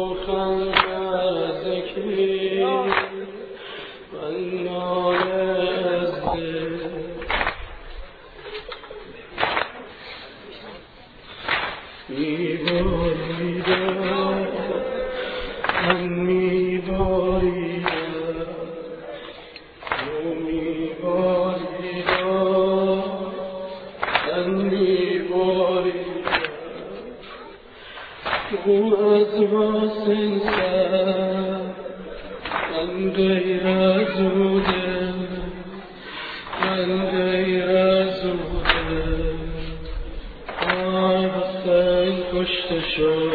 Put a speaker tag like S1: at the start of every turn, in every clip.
S1: خنجر ذکری من ناله از دل می‌باریدم من می‌باریدم او از حسن سر من غیر از او دل من غیر از او دل آی حسین کشته شد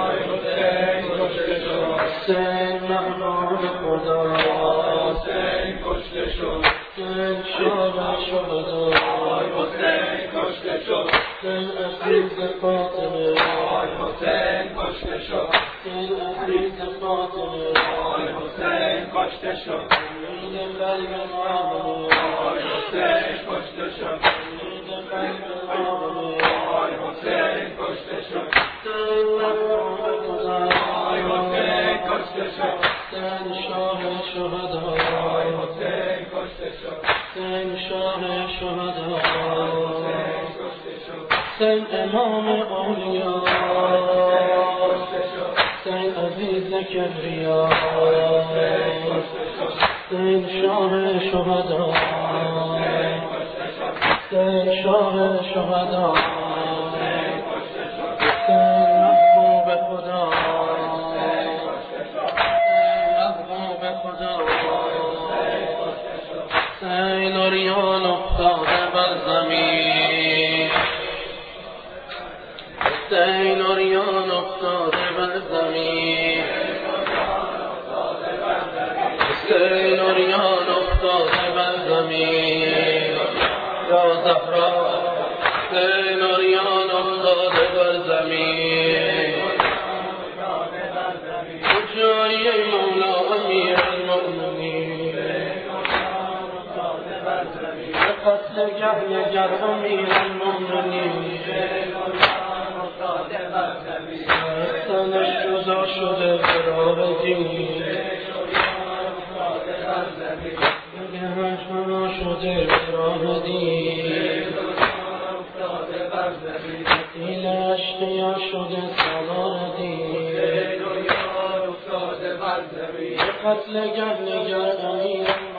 S1: حسین مهمان خدا
S2: حسین کشته شد
S1: حسین شاه شهدا
S2: حسین کشته شد
S1: حسین عزیز فاطمه
S2: حسین کشته شد
S1: حسین عزیز فاطمه
S2: حسین کشته شد
S1: امید قلب آمنه
S2: حسین کشته شد
S1: امید قلب آمنه
S2: حسین کشته شد
S1: حسین مهمان خدا
S2: حسین کشته شد
S1: حسین شاه شهدا
S2: حسین کشته شد
S1: حسین شاه شهدا
S2: حسین
S1: حسین امام اولیا حسین عزیز کبریا حسین شاه شهدا حسین شاه شهدا حسین محبوب خدا محبوب خدا حسین اوریان افتاده بر زمین حسین اوریان افتاده بر زمین حسین اوریان افتاده بر زمین یا زهرا حسین اوریان افتاده بر زمین کجایی مولا امیر المؤمنین قتل گهنگر امیر المؤمنین سنش جدا شده برای دین نگهش فنا شده برای دین قتیل اشقیا شده سالار دین قتل گهنگر امیر